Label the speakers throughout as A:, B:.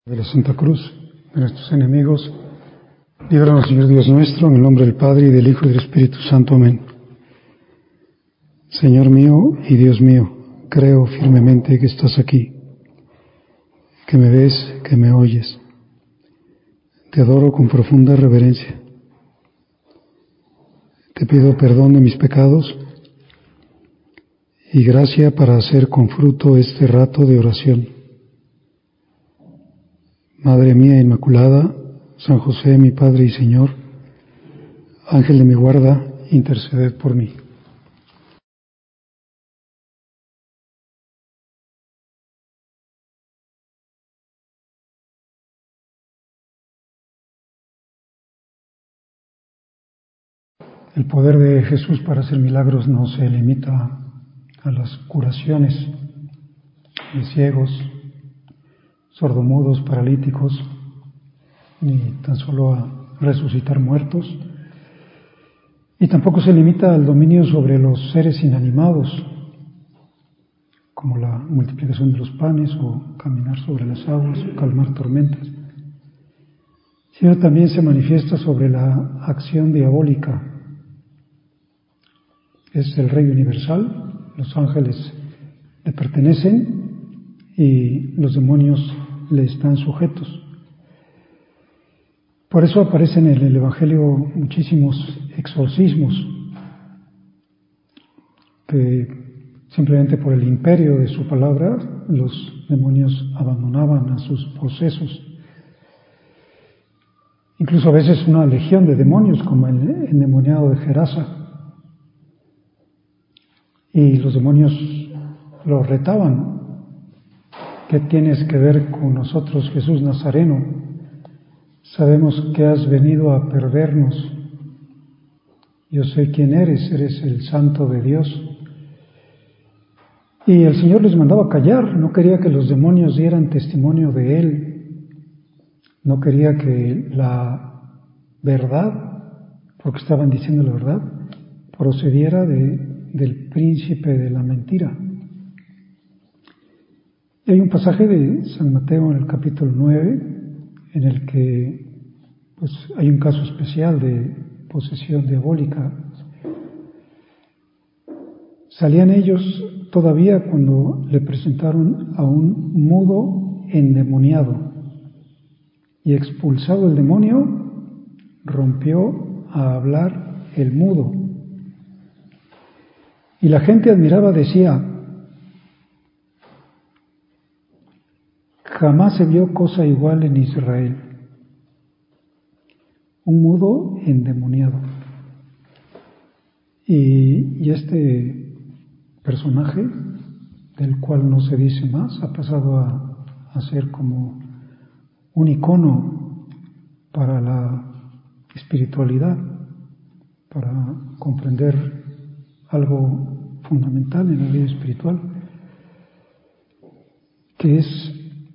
A: De la Santa Cruz, de nuestros enemigos, líbranos, Señor Dios nuestro, en el nombre del Padre, y del Hijo, y del Espíritu Santo. Amén. Señor mío y Dios mío, creo firmemente que estás aquí, que me ves, que me oyes. Te adoro con profunda reverencia. Te pido perdón de mis pecados y gracia para hacer con fruto este rato de oración. Madre mía Inmaculada, San José, mi Padre y Señor, Ángel de mi guarda, interceded por mí. El poder de Jesús para hacer milagros no se limita a las curaciones de ciegos, sordomudos, paralíticos, ni tan solo a resucitar muertos, y tampoco se limita al dominio sobre los seres inanimados, como la multiplicación de los panes o caminar sobre las aguas o calmar tormentas, sino también se manifiesta sobre la acción diabólica. Es el Rey universal, los ángeles le pertenecen y los demonios le están sujetos. Por eso aparecen en el Evangelio muchísimos exorcismos que simplemente por el imperio de su palabra los demonios abandonaban a sus posesos. Incluso a veces una legión de demonios, como el endemoniado de Gerasa. Y los demonios lo retaban. ¿Qué tienes que ver con nosotros, Jesús Nazareno? Sabemos que has venido a perdernos. Yo sé quién eres el Santo de Dios. Y el Señor les mandaba callar, no quería que los demonios dieran testimonio de Él. No quería que la verdad, porque estaban diciendo la verdad, procediera del príncipe de la mentira. Y hay un pasaje de San Mateo en el capítulo 9, en el que pues hay un caso especial de posesión diabólica. Salían ellos todavía cuando le presentaron a un mudo endemoniado, y expulsado el demonio, rompió a hablar el mudo. Y la gente admiraba, decía: jamás se vio cosa igual en Israel. Un mudo endemoniado. Y este personaje, del cual no se dice más, ha pasado a ser como un icono para la espiritualidad, para comprender algo fundamental en la vida espiritual, que es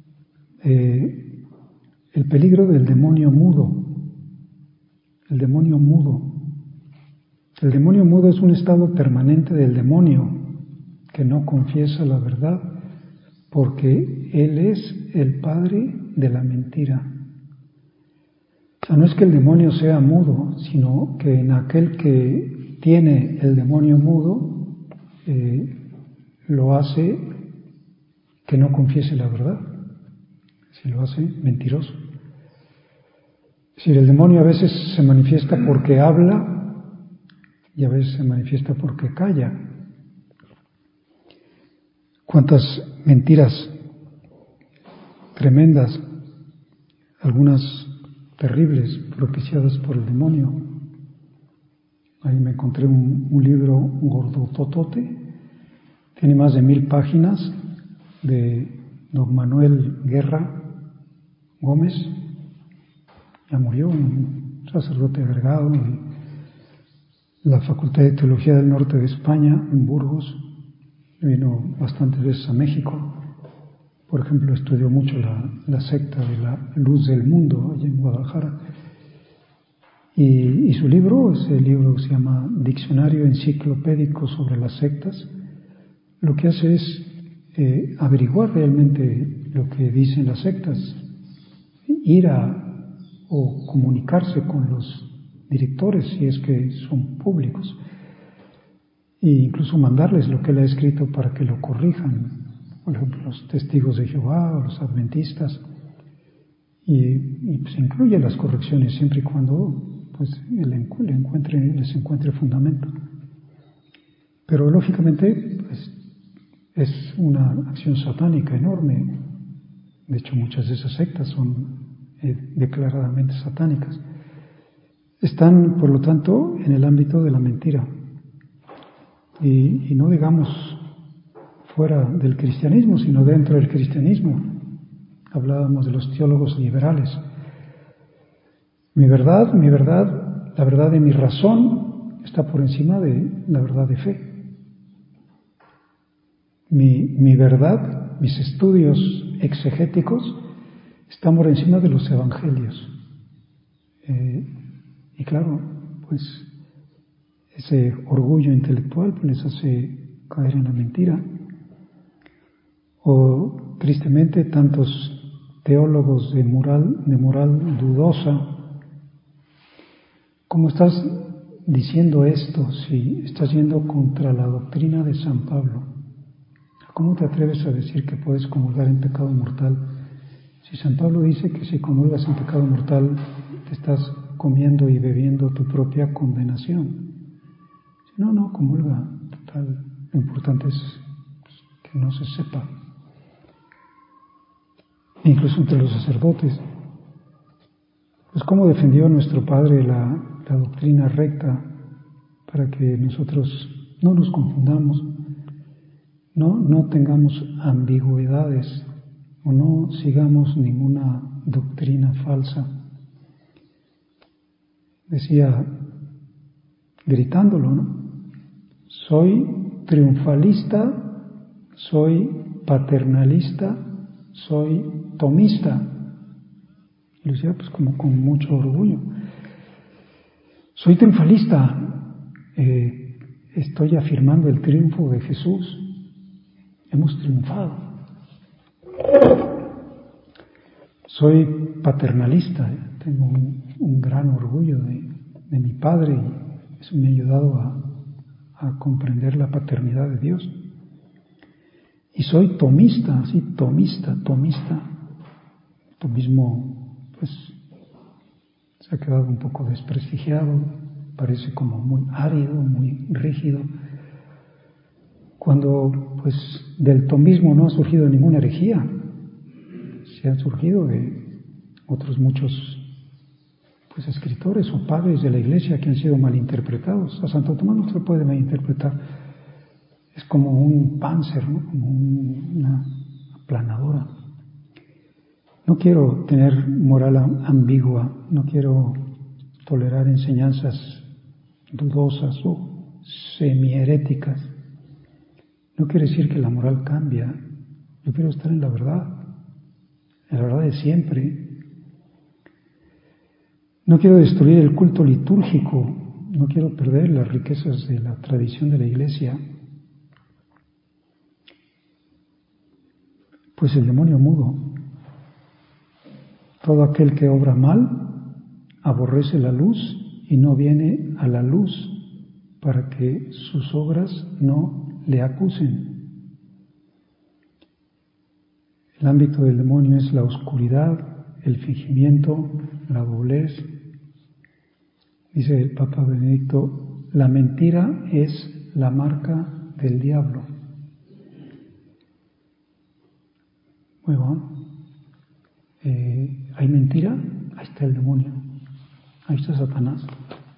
A: el peligro del demonio mudo. El demonio mudo. El demonio mudo es un estado permanente del demonio que no confiesa la verdad, porque él es el padre de la mentira. O sea, no es que el demonio sea mudo, sino que en aquel que tiene el demonio mudo lo hace que no confiese la verdad, si lo hace mentiroso. Es decir, el demonio a veces se manifiesta porque habla y a veces se manifiesta porque calla. Cuántas mentiras tremendas, algunas terribles, propiciadas por el demonio. Ahí me encontré un libro gordototote, tiene más de 1000 páginas, de don Manuel Guerra Gómez. Ya murió, un sacerdote agregado en la Facultad de Teología del Norte de España, en Burgos. Vino bastantes veces a México. Por ejemplo, estudió mucho la secta de la Luz del Mundo, allá en Guadalajara. Y su libro, ese libro se llama Diccionario Enciclopédico sobre las sectas, lo que hace es averiguar realmente lo que dicen las sectas, ir o comunicarse con los directores si es que son públicos, e incluso mandarles lo que él ha escrito para que lo corrijan, por ejemplo los testigos de Jehová o los adventistas, y pues incluye las correcciones siempre y cuando pues les encuentre fundamento. Pero lógicamente pues, es una acción satánica enorme. De hecho, muchas de esas sectas son declaradamente satánicas. Están, por lo tanto, en el ámbito de la mentira. Y no digamos fuera del cristianismo, sino dentro del cristianismo. Hablábamos de los teólogos liberales. Mi verdad, la verdad de mi razón está por encima de la verdad de fe. Mi verdad, mis estudios exegéticos están por encima de los evangelios. Y claro, pues ese orgullo intelectual pues, les hace caer en la mentira. O tristemente tantos teólogos de moral dudosa. ¿Cómo estás diciendo esto si estás yendo contra la doctrina de San Pablo? ¿Cómo te atreves a decir que puedes comulgar en pecado mortal? Si San Pablo dice que si comulgas en pecado mortal te estás comiendo y bebiendo tu propia condenación. Si no comulga, total. Lo importante es que no se sepa. Incluso entre los sacerdotes. Pues cómo defendió nuestro Padre la doctrina recta para que nosotros no nos confundamos, no tengamos ambigüedades o no sigamos ninguna doctrina falsa. Decía, gritándolo, ¿no? Soy triunfalista, soy paternalista, soy tomista. Y lo decía pues como con mucho orgullo. Soy triunfalista, estoy afirmando el triunfo de Jesús. Hemos triunfado. Soy paternalista, tengo un gran orgullo de mi padre y eso me ha ayudado a comprender la paternidad de Dios. Y soy tomista, sí, tomista. Tomismo, pues, se ha quedado un poco desprestigiado, parece como muy árido, muy rígido. Cuando, pues, del tomismo no ha surgido ninguna herejía, se han surgido de otros muchos, pues, escritores o padres de la Iglesia que han sido malinterpretados. A Santo Tomás no se puede malinterpretar. Es como un Panzer, ¿no? Como una aplanadora. No quiero tener moral ambigua, no quiero tolerar enseñanzas dudosas o semiheréticas. No quiere decir que la moral cambia. Yo quiero estar en la verdad de siempre. No quiero destruir el culto litúrgico, no quiero perder las riquezas de la tradición de la Iglesia. Pues el demonio mudo. Todo aquel que obra mal aborrece la luz y no viene a la luz para que sus obras no le acusen. El ámbito del demonio es la oscuridad, el fingimiento, la doblez. Dice el Papa Benedicto, la mentira es la marca del diablo. Muy bueno. ¿Hay mentira? Ahí está el demonio. Ahí está Satanás.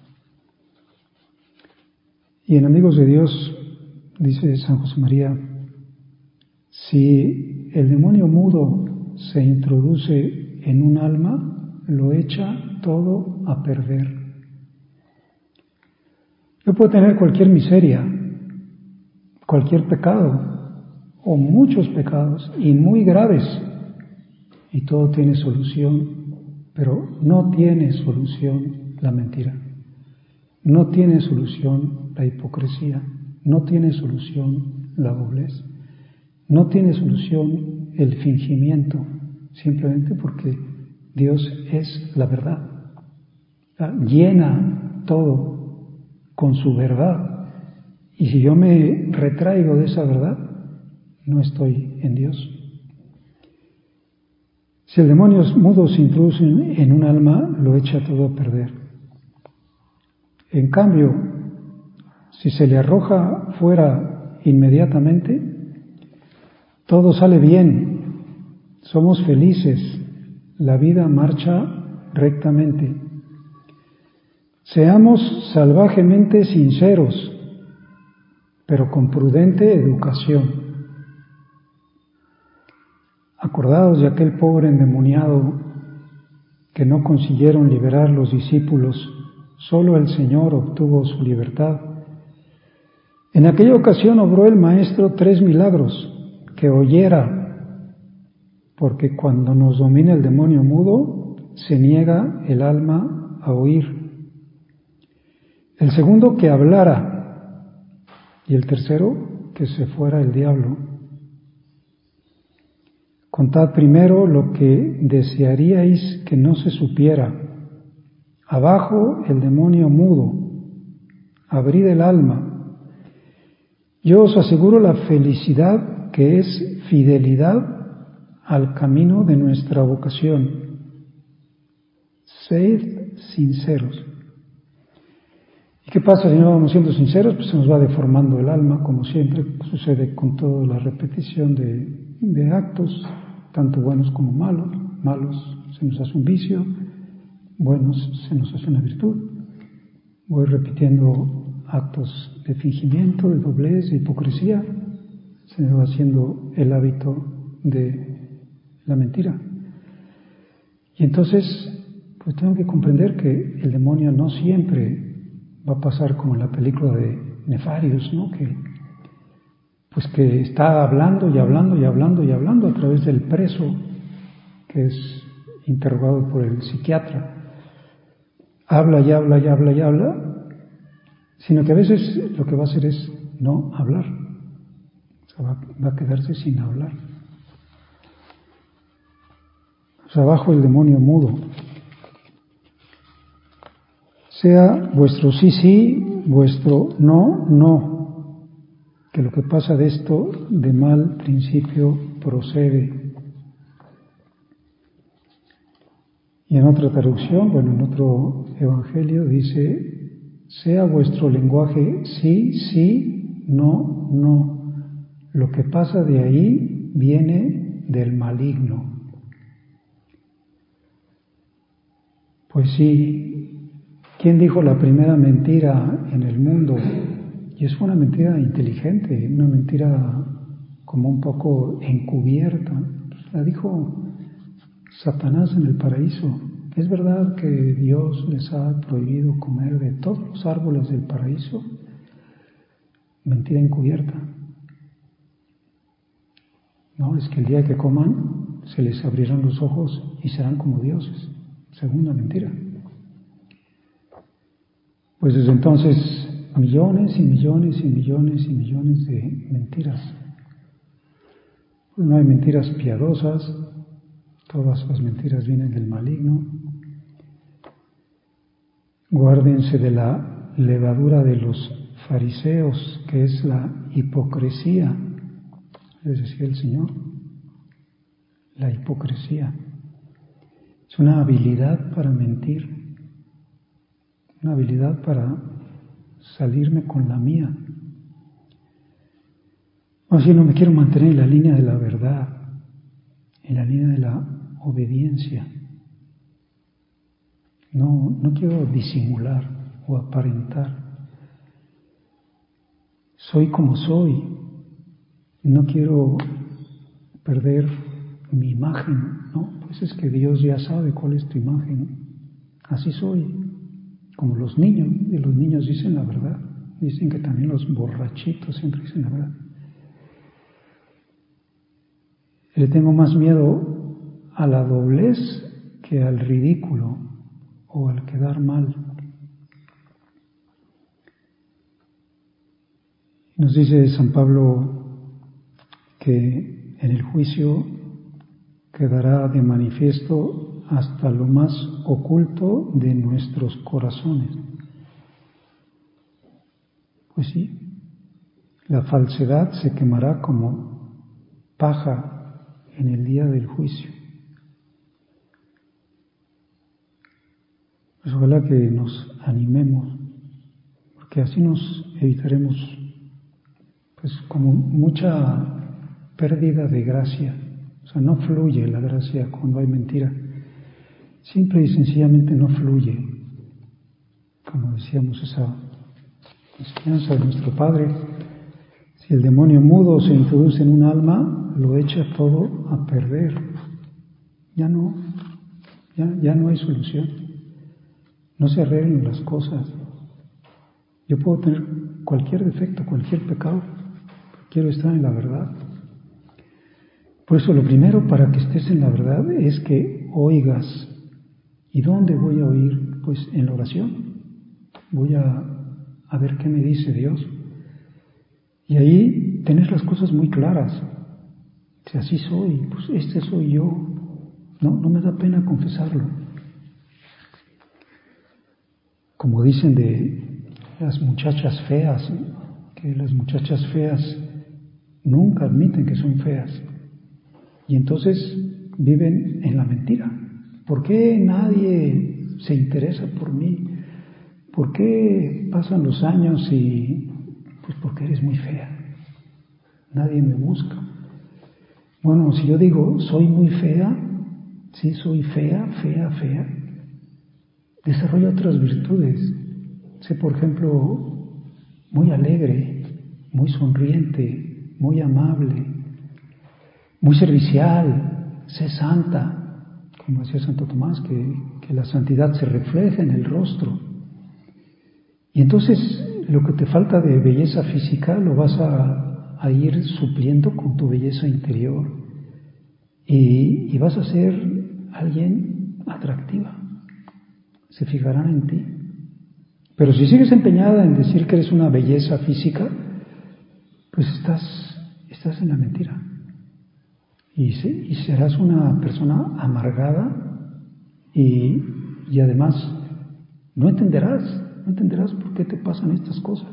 A: Y en Amigos de Dios, dice San José María, si el demonio mudo se introduce en un alma, lo echa todo a perder. Yo puedo tener cualquier miseria, cualquier pecado, o muchos pecados, y muy graves, y todo tiene solución, pero no tiene solución la mentira, no tiene solución la hipocresía, no tiene solución la doblez, no tiene solución el fingimiento, simplemente porque Dios es la verdad. Llena todo con su verdad. Y si yo me retraigo de esa verdad, no estoy en Dios. Si el demonio mudo se introduce en un alma, lo echa todo a perder. En cambio, si se le arroja fuera inmediatamente, todo sale bien, somos felices, la vida marcha rectamente. Seamos salvajemente sinceros, pero con prudente educación. Acordaos de aquel pobre endemoniado que no consiguieron liberar los discípulos, solo el Señor obtuvo su libertad. En aquella ocasión obró el Maestro 3 milagros, que oyera, porque cuando nos domina el demonio mudo, se niega el alma a oír. El segundo, que hablara, y el tercero, que se fuera el diablo. Contad primero lo que desearíais que no se supiera. Abajo el demonio mudo. Abrid el alma. Yo os aseguro la felicidad que es fidelidad al camino de nuestra vocación. Sed sinceros. ¿Y qué pasa si no vamos siendo sinceros? Pues se nos va deformando el alma, como siempre sucede con toda la repetición de actos, tanto buenos como malos. Malos se nos hace un vicio, buenos se nos hace una virtud. Voy repitiendo actos de fingimiento, de doblez, de hipocresía, se me va haciendo el hábito de la mentira. Y entonces, pues tengo que comprender que el demonio no siempre va a pasar como en la película de Nefarious, ¿no? Que está hablando y hablando y hablando y hablando a través del preso que es interrogado por el psiquiatra. Habla y habla y habla y habla, sino que a veces lo que va a hacer es no hablar. O sea, va a quedarse sin hablar. O sea, abajo el demonio mudo. Sea vuestro sí, sí, vuestro no, no. Que lo que pasa de esto de mal principio procede. Y en otra traducción, en otro evangelio dice, sea vuestro lenguaje sí, sí, no, no. Lo que pasa de ahí viene del maligno. Pues sí, ¿quién dijo la primera mentira en el mundo? Y es una mentira inteligente, una mentira como un poco encubierta. La dijo Satanás en el paraíso. ¿Es verdad que Dios les ha prohibido comer de todos los árboles del paraíso? Mentira encubierta. No, es que el día que coman se les abrirán los ojos y serán como dioses. Segunda mentira. Pues desde entonces millones y millones y millones y millones de mentiras. Pues no hay mentiras piadosas, todas las mentiras vienen del maligno. Guárdense de la levadura de los fariseos, que es la hipocresía, les decía el Señor. La hipocresía es una habilidad para mentir, una habilidad para salirme con la mía. O si no me quiero mantener en la línea de la verdad, en la línea de la obediencia. No quiero disimular o aparentar. Soy como soy. No quiero perder mi imagen, ¿no? Pues es que Dios ya sabe cuál es tu imagen. Así soy. Como los niños, y los niños dicen la verdad. Dicen que también los borrachitos siempre dicen la verdad. Le tengo más miedo a la doblez que al ridículo o al quedar mal. Nos dice San Pablo que en el juicio quedará de manifiesto hasta lo más oculto de nuestros corazones. Pues sí, la falsedad se quemará como paja en el día del juicio. Pues ojalá que nos animemos, porque así nos evitaremos pues como mucha pérdida de gracia. O sea, no fluye la gracia cuando hay mentira. Simple y sencillamente no fluye. Como decíamos, esa enseñanza de nuestro Padre, si el demonio mudo se introduce en un alma, lo echa todo a perder. Ya no hay solución. No se arreglan las cosas. Yo puedo tener cualquier defecto, cualquier pecado, pero quiero estar en la verdad. Por eso lo primero para que estés en la verdad es que oigas. ¿Y dónde voy a oír? Pues en la oración. Voy a ver qué me dice Dios. Y ahí tenés las cosas muy claras. Si así soy, pues este soy yo. No me da pena confesarlo. Como dicen de las muchachas feas, que las muchachas feas nunca admiten que son feas. Y entonces viven en la mentira. ¿Por qué nadie se interesa por mí? ¿Por qué pasan los años y pues porque eres muy fea? Nadie me busca. Bueno, si yo digo soy muy fea, sí soy fea, desarrollo otras virtudes. Sé, por ejemplo, muy alegre, muy sonriente, muy amable, muy servicial, sé santa, como decía Santo Tomás, que la santidad se refleja en el rostro. Y entonces lo que te falta de belleza física lo vas a ir supliendo con tu belleza interior y vas a ser alguien atractiva. Se fijarán en ti. Pero si sigues empeñada en decir que eres una belleza física, pues estás en la mentira. Y serás una persona amargada y además no entenderás por qué te pasan estas cosas.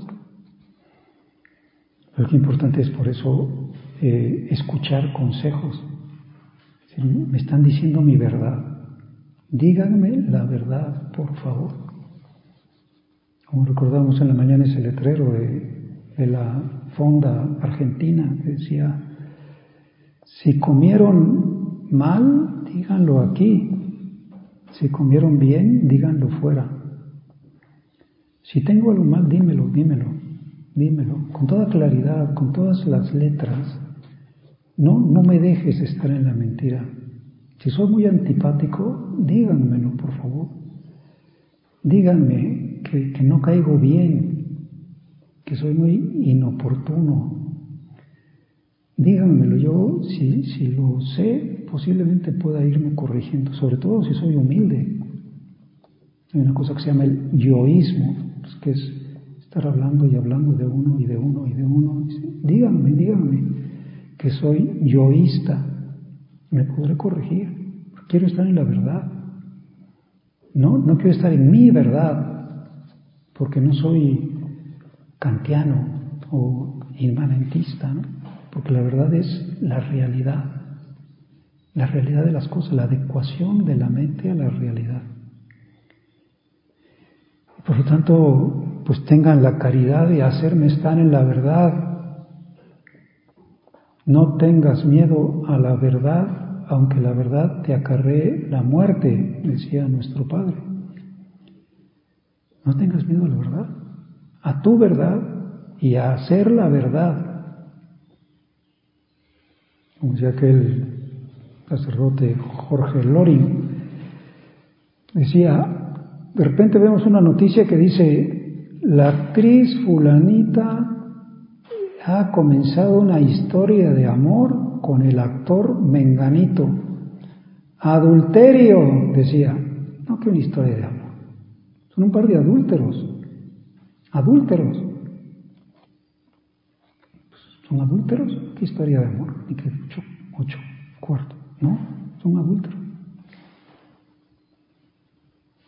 A: Pero qué importante es por eso escuchar consejos. Me están diciendo mi verdad. Díganme la verdad, por favor. Como recordamos en la mañana ese letrero de la Fonda Argentina que decía: si comieron mal, díganlo aquí. Si comieron bien, díganlo fuera. Si tengo algo mal, dímelo, con toda claridad, con todas las letras. No me dejes estar en la mentira. Si soy muy antipático, díganmelo, por favor. Díganme que no caigo bien, que soy muy inoportuno. Díganmelo. Yo, si lo sé, posiblemente pueda irme corrigiendo, sobre todo si soy humilde. Hay una cosa que se llama el yoísmo, pues que es estar hablando y hablando de uno y de uno y de uno. Díganme que soy yoísta, me podré corregir. Quiero estar en la verdad. No quiero estar en mi verdad, porque no soy kantiano o inmanentista, ¿no? Porque la verdad es la realidad de las cosas, la adecuación de la mente a la realidad. Por lo tanto, pues tengan la caridad de hacerme estar en la verdad. No tengas miedo a la verdad, aunque la verdad te acarree la muerte, decía nuestro Padre. No tengas miedo a la verdad, a tu verdad y a hacer la verdad. Como decía aquel sacerdote Jorge Loring, decía, de repente vemos una noticia que dice: la actriz fulanita ha comenzado una historia de amor con el actor menganito. Adulterio, decía. No, que una historia de amor. Son un par de adúlteros. ¿Son adúlteros? ¿Qué historia de amor? Ni que 8 cuartos. No, son adúlteros.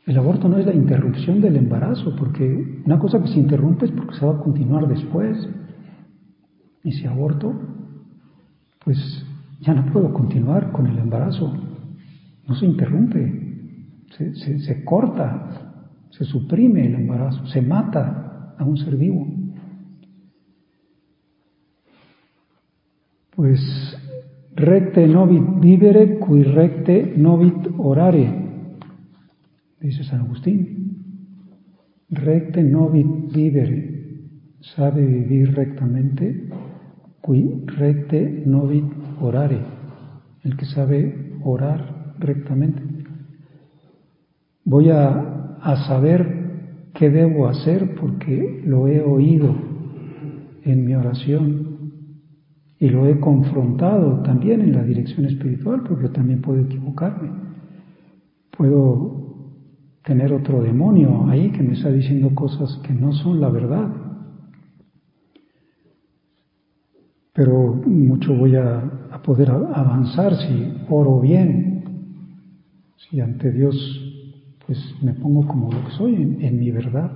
A: El aborto no es la interrupción del embarazo, porque una cosa que se interrumpe es porque se va a continuar después. Y si aborto, pues ya no puedo continuar con el embarazo. No se interrumpe, se corta, se suprime el embarazo, se mata a un ser vivo. Pues recte novit vivere, qui recte novit orare, dice San Agustín. Recte novit vivere, sabe vivir rectamente, qui recte novit orare, el que sabe orar rectamente. Voy a saber qué debo hacer porque lo he oído en mi oración y lo he confrontado también en la dirección espiritual, porque yo también puedo equivocarme. Puedo tener otro demonio ahí que me está diciendo cosas que no son la verdad. Pero mucho voy a poder avanzar si oro bien, si ante Dios pues me pongo como lo que soy, en mi verdad.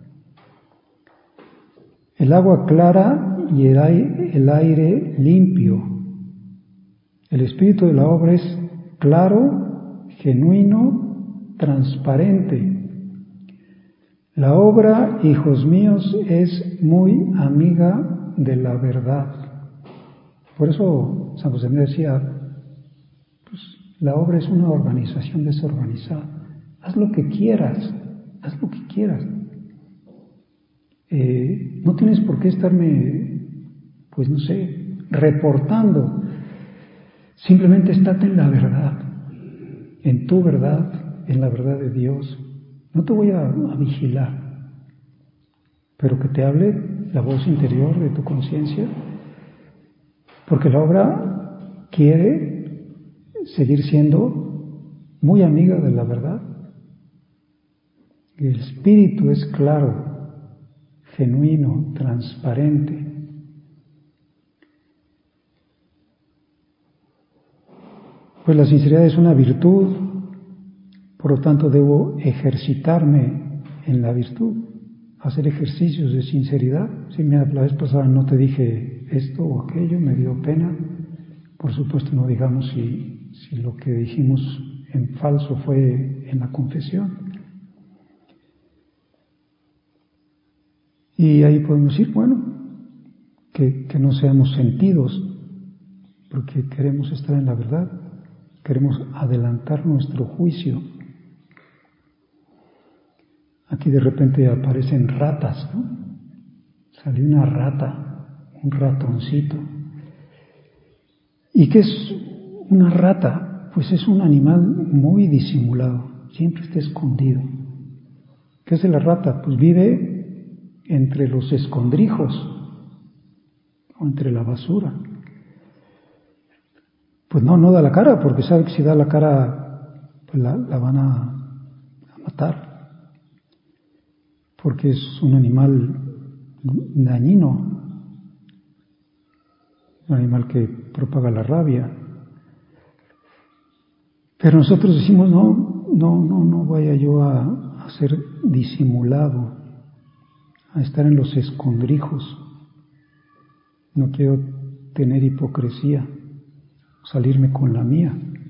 A: El agua clara y el aire limpio. El espíritu de la obra es claro, genuino, transparente. La obra, hijos míos, es muy amiga de la verdad. Por eso San José me decía, pues, la obra es una organización desorganizada. Haz lo que quieras, haz lo que quieras. No tienes por qué estarme, pues no sé, reportando. Simplemente estate en la verdad, en tu verdad, en la verdad de Dios. No te voy a vigilar, pero que te hable la voz interior de tu conciencia, porque la obra quiere seguir siendo muy amiga de la verdad. El espíritu es claro, genuino, transparente. Pues la sinceridad es una virtud, por lo tanto debo ejercitarme en la virtud, hacer ejercicios de sinceridad. Si la vez pasada no te dije esto o aquello, me dio pena, por supuesto no digamos si lo que dijimos en falso fue en la confesión. Y ahí podemos decir, bueno, que no seamos sentidos, porque queremos estar en la verdad, queremos adelantar nuestro juicio. Aquí de repente aparecen ratas, ¿no? Salió una rata, un ratoncito. ¿Y qué es una rata? Pues es un animal muy disimulado, siempre está escondido. ¿Qué hace la rata? Pues vive entre los escondrijos o entre la basura. Pues no da la cara, porque sabe que si da la cara pues la van a matar, porque es un animal dañino, un animal que propaga la rabia. Pero nosotros decimos, no vaya yo a ser disimulado, a estar en los escondrijos. No quiero tener hipocresía, salirme con la mía.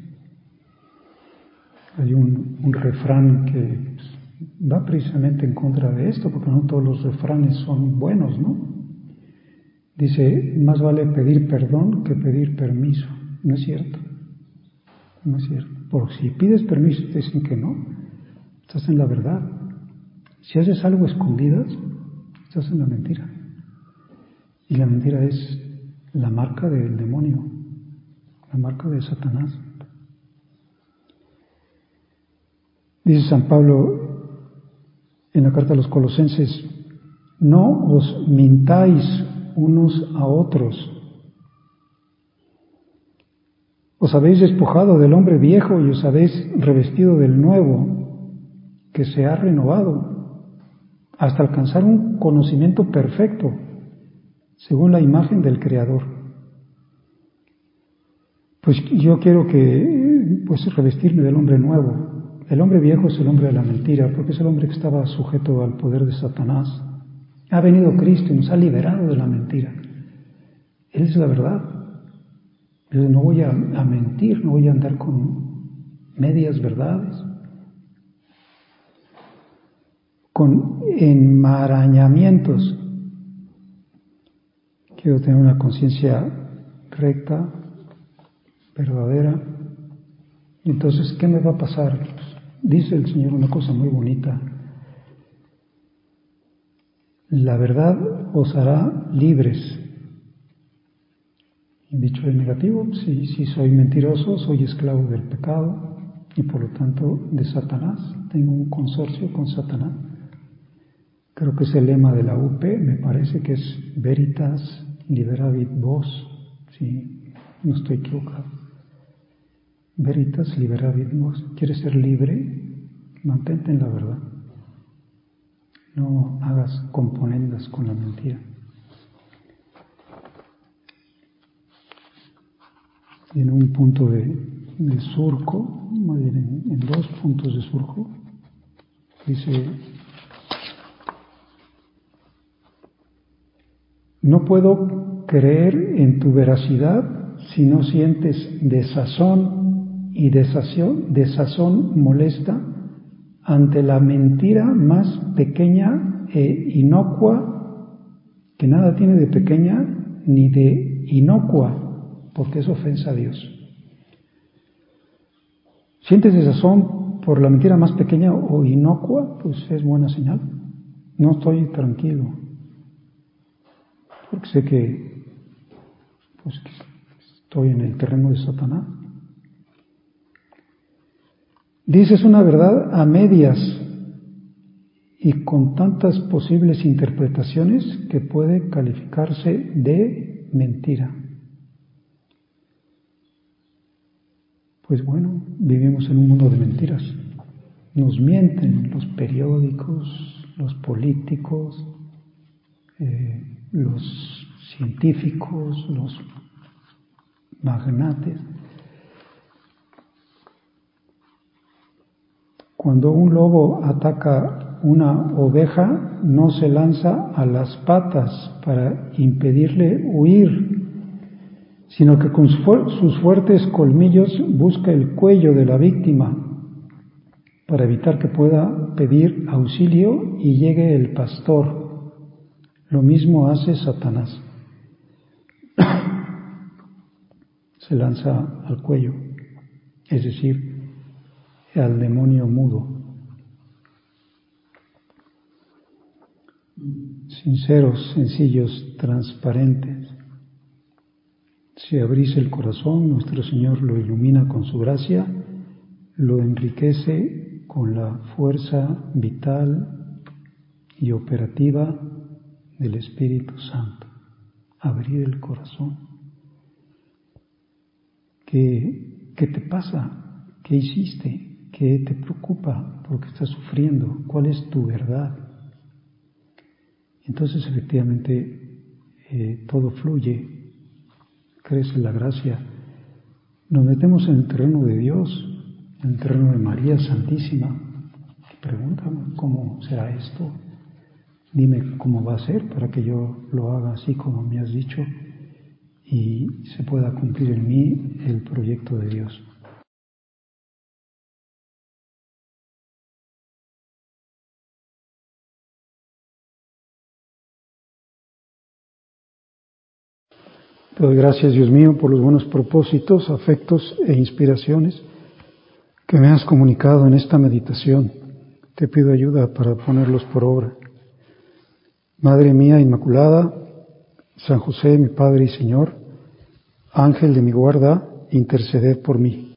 A: Hay un refrán que va precisamente en contra de esto, porque no todos los refranes son buenos, ¿no? Dice, más vale pedir perdón que pedir permiso. No es cierto, no es cierto. Porque si pides permiso y te dicen que no, estás en la verdad. Si haces algo escondidas, estás en la mentira. Y la mentira es la marca del demonio, la marca de Satanás. Dice San Pablo en la carta a los Colosenses, no os mintáis unos a otros. Os habéis despojado del hombre viejo y os habéis revestido del nuevo, que se ha renovado, hasta alcanzar un conocimiento perfecto, según la imagen del Creador. Pues yo quiero revestirme del hombre nuevo, El hombre viejo es el hombre de la mentira, porque es el hombre que estaba sujeto al poder de Satanás. Ha venido Cristo y nos ha liberado de la mentira. Él es la verdad. Yo no voy a mentir, no voy a andar con medias verdades, con enmarañamientos. Quiero tener una conciencia recta, verdadera. Entonces, ¿qué me va a pasar? Dice el Señor una cosa muy bonita. La verdad os hará libres. Dicho en negativo, si soy mentiroso, soy esclavo del pecado y por lo tanto de Satanás. Tengo un consorcio con Satanás. Creo que es el lema de la UP, me parece que es Veritas liberavit vos, si no estoy equivocado. Veritas liberavit vos. ¿Quieres ser libre? Mantente en la verdad. No hagas componendas con la mentira. En un punto de surco, más bien en 2 puntos de surco, dice: no puedo creer en tu veracidad si no sientes desazón y desazón molesta ante la mentira más pequeña e inocua, que nada tiene de pequeña ni de inocua, porque es ofensa a Dios. ¿Sientes desazón por la mentira más pequeña o inocua? Pues es buena señal. No estoy tranquilo, porque sé que estoy en el terreno de Satanás. Dices una verdad a medias y con tantas posibles interpretaciones que puede calificarse de mentira. Pues bueno, vivimos en un mundo de mentiras. Nos mienten los periódicos, los políticos, los científicos, los magnates. Cuando un lobo ataca una oveja, no se lanza a las patas para impedirle huir, sino que con sus fuertes colmillos busca el cuello de la víctima para evitar que pueda pedir auxilio y llegue el pastor. Lo mismo hace Satanás. Se lanza al cuello, es decir, al demonio mudo. Sinceros, sencillos, transparentes. Si abrís el corazón, nuestro Señor lo ilumina con su gracia, lo enriquece con la fuerza vital y operativa del Espíritu Santo. Abrir el corazón. ¿Qué te pasa? ¿Qué hiciste? ¿Qué te preocupa? ¿Por qué estás sufriendo? ¿Cuál es tu verdad? Entonces, efectivamente, todo fluye. Crece la gracia. Nos metemos en el terreno de Dios, en el terreno de María Santísima. Pregúntame cómo será esto. Dime cómo va a ser para que yo lo haga así como me has dicho y se pueda cumplir en mí el proyecto de Dios. Te doy gracias, Dios mío, por los buenos propósitos, afectos e inspiraciones que me has comunicado en esta meditación. Te pido ayuda para ponerlos por obra. Madre mía Inmaculada, San José, mi Padre y Señor, Ángel de mi guarda, interceded por mí.